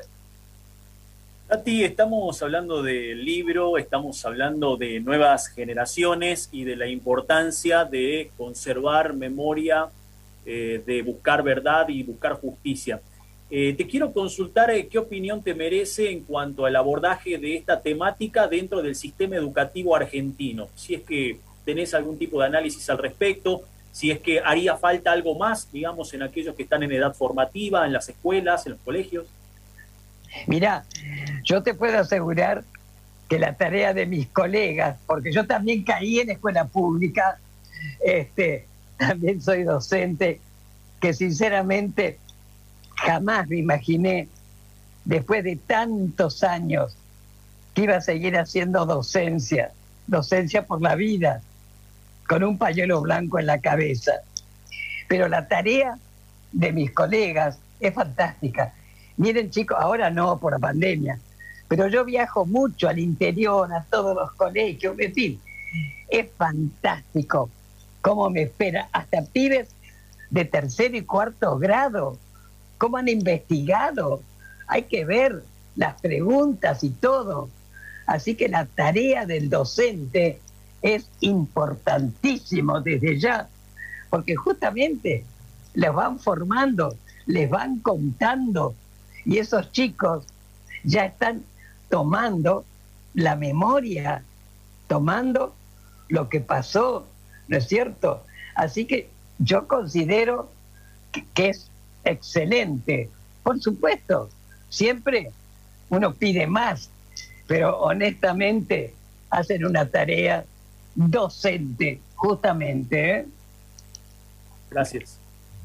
Tati, estamos hablando del libro, estamos hablando de nuevas generaciones y de la importancia de conservar memoria, eh, de buscar verdad y buscar justicia. Eh, te quiero consultar eh, qué opinión te merece en cuanto al abordaje de esta temática dentro del sistema educativo argentino. Si es que tenés algún tipo de análisis al respecto, si es que haría falta algo más, digamos, en aquellos que están en edad formativa, en las escuelas, en los colegios. Mirá, yo te puedo asegurar que la tarea de mis colegas, porque yo también caí en escuela pública, este, también soy docente, que sinceramente jamás me imaginé, después de tantos años, que iba a seguir haciendo docencia, docencia por la vida, con un pañuelo blanco en la cabeza. Pero la tarea de mis colegas es fantástica. Miren, chicos, ahora no por la pandemia, pero yo viajo mucho al interior, a todos los colegios, en fin, es fantástico cómo me espera, hasta pibes de tercer y cuarto grado, cómo han investigado, hay que ver las preguntas y todo. Así que la tarea del docente es importantísimo desde ya, porque justamente les van formando, les van contando, y esos chicos ya están tomando la memoria, tomando lo que pasó, ¿no es cierto? Así que yo considero que, que es excelente. Por supuesto, siempre uno pide más, pero honestamente hacen una tarea docente, justamente, ¿eh? Gracias.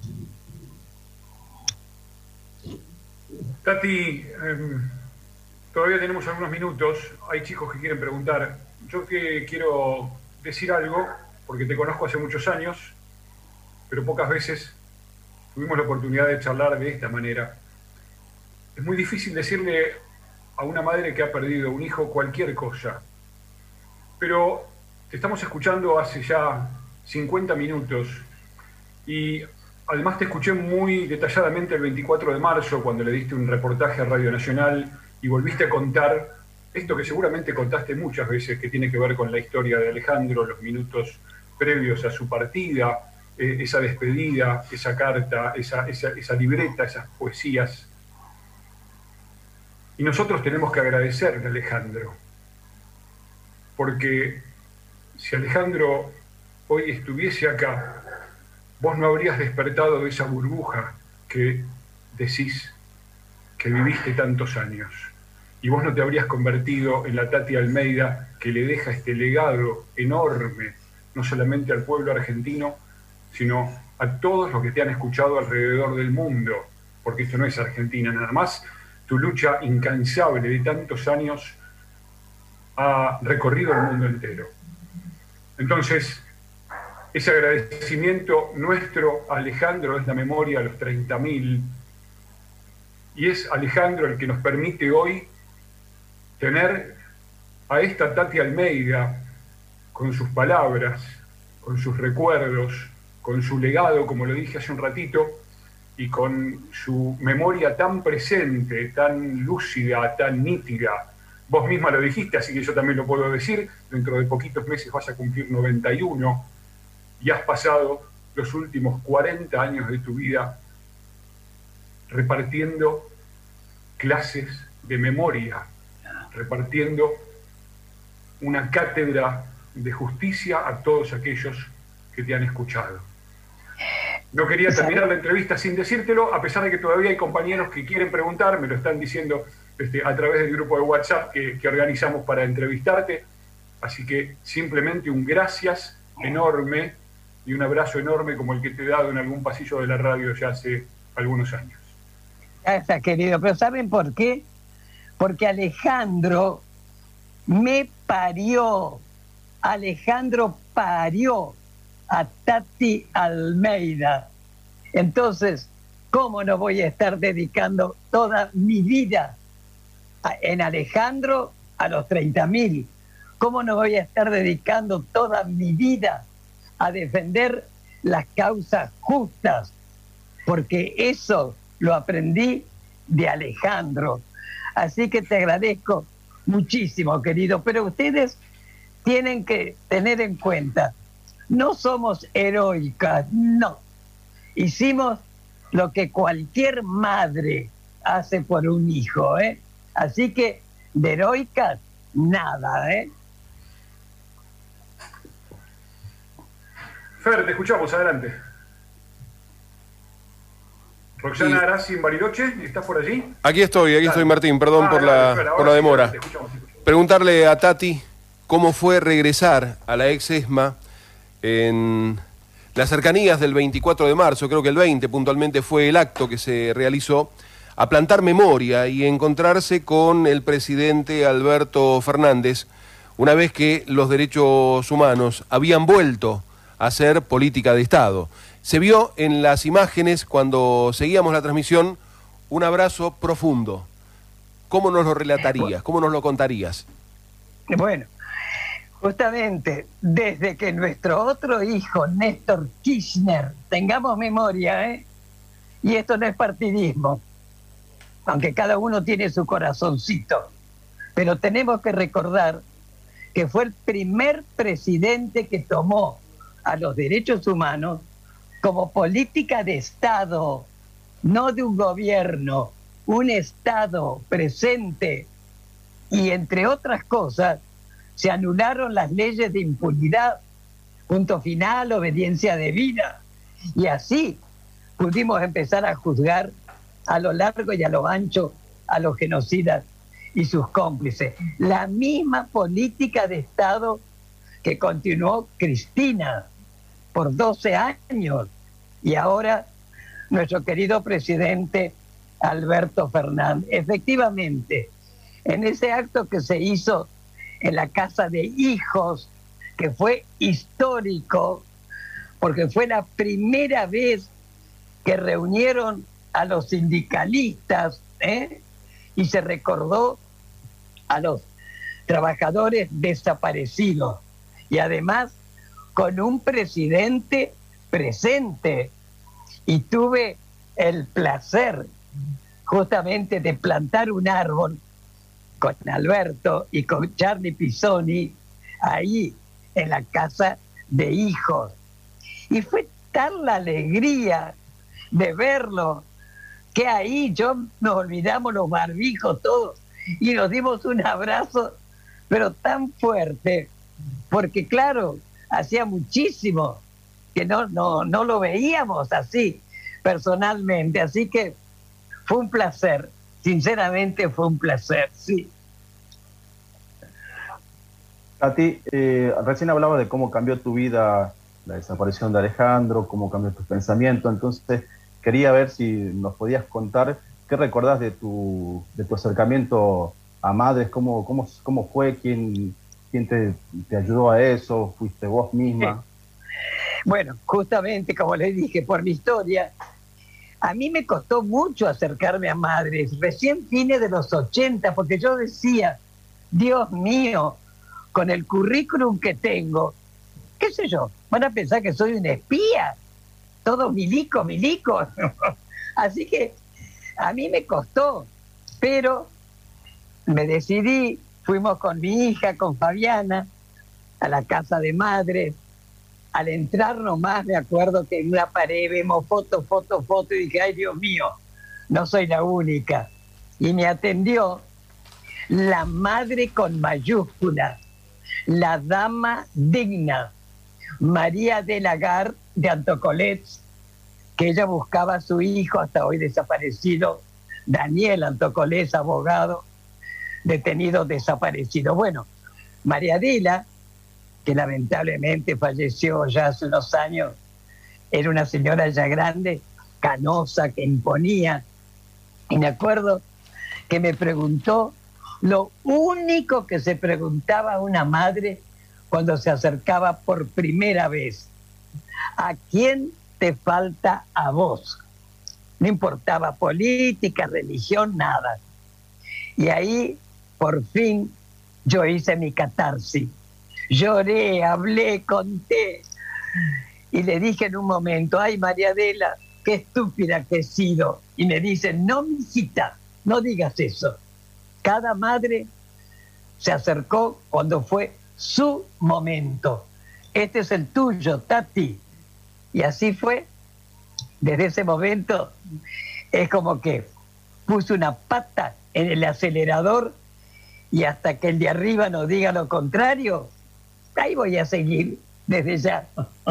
Tati, eh, todavía tenemos algunos minutos, hay chicos que quieren preguntar. Yo que quiero decir algo, porque te conozco hace muchos años, pero pocas veces tuvimos la oportunidad de charlar de esta manera. Es muy difícil decirle a una madre que ha perdido un hijo cualquier cosa. Pero te estamos escuchando hace ya cincuenta minutos y además te escuché muy detalladamente el veinticuatro de marzo cuando le diste un reportaje a Radio Nacional y volviste a contar esto que seguramente contaste muchas veces, que tiene que ver con la historia de Alejandro, los minutos previos a su partida, eh, esa despedida, esa carta, esa, esa, esa libreta, esas poesías. Y nosotros tenemos que agradecerle a Alejandro, porque si Alejandro hoy estuviese acá, vos no habrías despertado de esa burbuja que decís que viviste tantos años. Y vos no te habrías convertido en la Tati Almeida que le deja este legado enorme, no solamente al pueblo argentino, sino a todos los que te han escuchado alrededor del mundo, porque esto no es Argentina nada más. Tu lucha incansable de tantos años ha recorrido el mundo entero. Entonces, ese agradecimiento nuestro a Alejandro es la memoria a los treinta mil, y es Alejandro el que nos permite hoy tener a esta Tati Almeida con sus palabras, con sus recuerdos, con su legado, como lo dije hace un ratito, y con su memoria tan presente, tan lúcida, tan nítida. Vos misma lo dijiste, así que yo también lo puedo decir, dentro de poquitos meses vas a cumplir noventa y uno y has pasado los últimos cuarenta años de tu vida repartiendo clases de memoria, repartiendo una cátedra de justicia a todos aquellos que te han escuchado. No quería terminar la entrevista sin decírtelo, a pesar de que todavía hay compañeros que quieren preguntar, me lo están diciendo este, a través del grupo de WhatsApp que, que organizamos para entrevistarte. Así que simplemente un gracias enorme y un abrazo enorme como el que te he dado en algún pasillo de la radio ya hace algunos años. Gracias, querido. Pero ¿saben por qué? Porque Alejandro me parió. Alejandro parió a Tati Almeida. Entonces, ¿cómo no voy a estar dedicando toda mi vida a, en Alejandro a los treinta mil? ¿Cómo no voy a estar dedicando toda mi vida a defender las causas justas? Porque eso lo aprendí de Alejandro. Así que te agradezco muchísimo, querido. Pero ustedes tienen que tener en cuenta, no somos heroicas, no. Hicimos lo que cualquier madre hace por un hijo, ¿eh? Así que de heroicas, nada, ¿eh? Fer, te escuchamos, adelante. Roxana Sí. Arasi en Bariloche, ¿estás por allí? Aquí estoy, aquí estoy, Martín, perdón Ah, por, dale, la, Fer, ahora por la sí, demora. te escuchamos, te escuchamos. Preguntarle a Tati cómo fue regresar a la ex ESMA en las cercanías del veinticuatro de marzo, creo que el veinte puntualmente fue el acto que se realizó, a plantar memoria y encontrarse con el presidente Alberto Fernández, una vez que los derechos humanos habían vuelto a ser política de Estado. Se vio en las imágenes cuando seguíamos la transmisión un abrazo profundo. ¿Cómo nos lo relatarías? ¿Cómo nos lo contarías? Bueno, justamente desde que nuestro otro hijo, Néstor Kirchner, tengamos memoria, ¿eh? Y esto no es partidismo, aunque cada uno tiene su corazoncito, pero tenemos que recordar que fue el primer presidente que tomó a los derechos humanos como política de Estado, no de un gobierno, un Estado presente. Y entre otras cosas, se anularon las leyes de impunidad, punto final, obediencia debida. Y así pudimos empezar a juzgar a lo largo y a lo ancho a los genocidas y sus cómplices. La misma política de Estado que continuó Cristina por doce años y ahora nuestro querido presidente Alberto Fernández. Efectivamente, en ese acto que se hizo en la Casa de Hijos, que fue histórico, porque fue la primera vez que reunieron a los sindicalistas, ¿eh? Y se recordó a los trabajadores desaparecidos y además con un presidente presente. Y tuve el placer justamente de plantar un árbol con Alberto y con Charlie Pisoni ahí en la casa de Hijos. Y fue tal la alegría de verlo que ahí yo nos olvidamos los barbijos todos y nos dimos un abrazo, pero tan fuerte, porque claro, hacía muchísimo que no, no, no lo veíamos así personalmente, así que fue un placer, sinceramente fue un placer, sí. Tati, eh, recién hablaba de cómo cambió tu vida la desaparición de Alejandro, cómo cambió tu pensamiento, entonces quería ver si nos podías contar qué recordás de tu, de tu acercamiento a Madres, cómo, cómo, cómo fue, quién, quién te, te ayudó a eso, fuiste vos misma. Bueno, justamente como les dije, por mi historia, a mí me costó mucho acercarme a Madres, recién fines de los ochenta, porque yo decía, Dios mío, con el currículum que tengo, qué sé yo, van a pensar que soy un espía, todo milico, milico. Así que a mí me costó, pero me decidí, fuimos con mi hija, con Fabiana, a la casa de Madres. Al entrar nomás me acuerdo que en una pared vemos fotos, fotos, fotos, y dije, ay Dios mío, no soy la única. Y me atendió la madre con mayúscula, la dama digna, María de Lagarde de Antocolets, que ella buscaba a su hijo, hasta hoy desaparecido, Daniel Antocolets, abogado, detenido desaparecido. Bueno, María Adela, que lamentablemente falleció ya hace unos años, era una señora ya grande, canosa, que imponía. Y me acuerdo que me preguntó lo único que se preguntaba a una madre cuando se acercaba por primera vez: ¿a quién te falta a vos? No importaba política, religión, nada. Y ahí, por fin, yo hice mi catarsis. Lloré, hablé, conté. Y le dije en un momento, ay, María Adela, qué estúpida que he sido. Y me dice, no, mijita, no digas eso. Cada madre se acercó cuando fue su momento. Este es el tuyo, Tati. Y así fue. Desde ese momento es como que puse una pata en el acelerador y hasta que el de arriba nos diga lo contrario, ahí voy a seguir desde ya.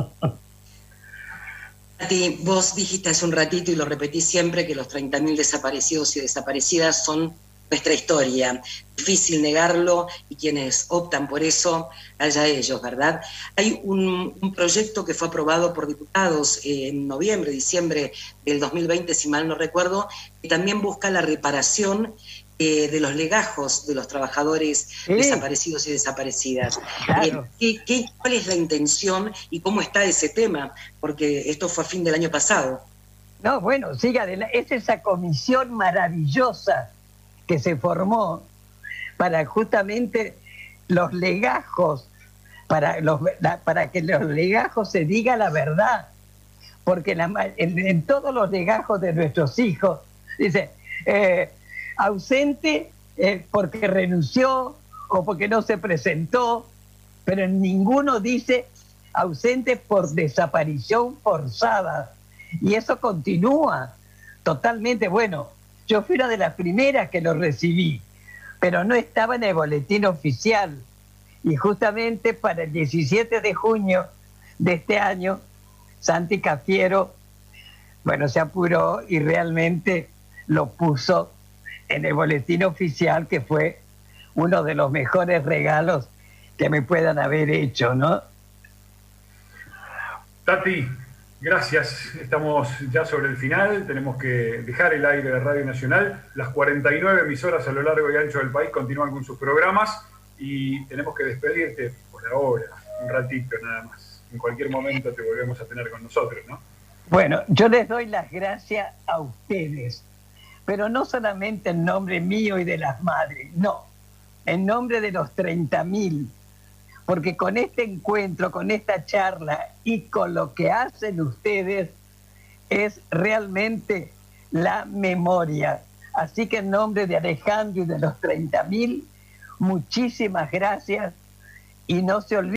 Tati, vos dijiste hace un ratito y lo repetí siempre que los treinta mil desaparecidos y desaparecidas son nuestra historia. Difícil negarlo y quienes optan por eso, allá ellos, ¿verdad? Hay un, un proyecto que fue aprobado por diputados eh, en noviembre, diciembre del dos mil veinte, si mal no recuerdo, que también busca la reparación eh, de los legajos de los trabajadores sí. desaparecidos y desaparecidas. Claro. Eh, ¿qué, qué, ¿Cuál es la intención y cómo está ese tema? Porque esto fue a fin del año pasado. No, bueno, siga adelante. Es esa comisión maravillosa que se formó para justamente los legajos, para, los, la, para que los legajos se diga la verdad, porque la, en, en todos los legajos de nuestros hijos dice eh, ausente eh, porque renunció o porque no se presentó, pero en ninguno dice ausente por desaparición forzada, y eso continúa totalmente. Bueno, yo fui una de las primeras que lo recibí, pero no estaba en el boletín oficial. Y justamente para el diecisiete de junio de este año, Santi Cafiero, bueno, se apuró y realmente lo puso en el boletín oficial, que fue uno de los mejores regalos que me puedan haber hecho, ¿no? Tati, gracias. Estamos ya sobre el final. Tenemos que dejar el aire de Radio Nacional. Las cuarenta y nueve emisoras a lo largo y ancho del país continúan con sus programas y tenemos que despedirte por ahora, un ratito nada más. En cualquier momento te volvemos a tener con nosotros, ¿no? Bueno, yo les doy las gracias a ustedes, pero no solamente en nombre mío y de las madres, no. en nombre de los treinta mil, porque con este encuentro, con esta charla y con lo que hacen ustedes, es realmente la memoria. Así que en nombre de Alejandro y de los treinta mil, muchísimas gracias y no se olviden.